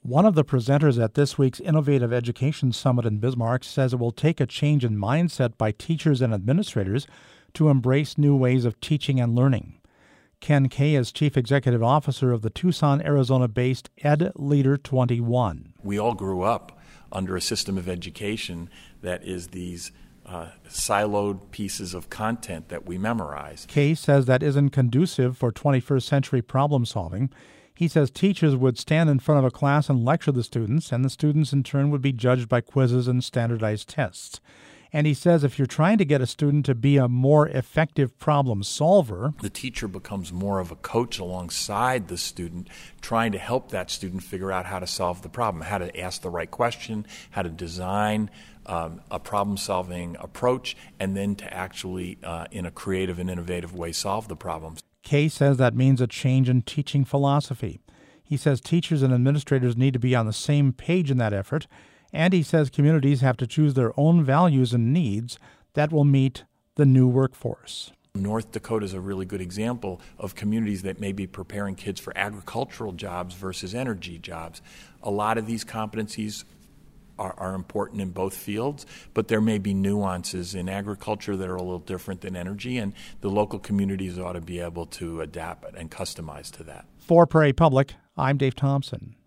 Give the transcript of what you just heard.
One of the presenters at this week's Innovative Education Summit in Bismarck says it will take a change in mindset by teachers and administrators to embrace new ways of teaching and learning. Ken Kay is Chief Executive Officer of the Tucson, Arizona-based Ed Leader 21. We all grew up under a system of education that is these siloed pieces of content that we memorize. Kay says that isn't conducive for 21st century problem solving. He says teachers would stand in front of a class and lecture the students, and the students in turn would be judged by quizzes and standardized tests. And he says if you're trying to get a student to be a more effective problem solver, the teacher becomes more of a coach alongside the student, trying to help that student figure out how to solve the problem, how to ask the right question, how to design a problem-solving approach, and then to actually, in a creative and innovative way, solve the problems. Kay says that means a change in teaching philosophy. He says teachers and administrators need to be on the same page in that effort, and he says communities have to choose their own values and needs that will meet the new workforce. North Dakota is a really good example of communities that may be preparing kids for agricultural jobs versus energy jobs. A lot of these competencies are important in both fields, but there may be nuances in agriculture that are a little different than energy, and the local communities ought to be able to adapt and customize to that. For Prairie Public, I'm Dave Thompson.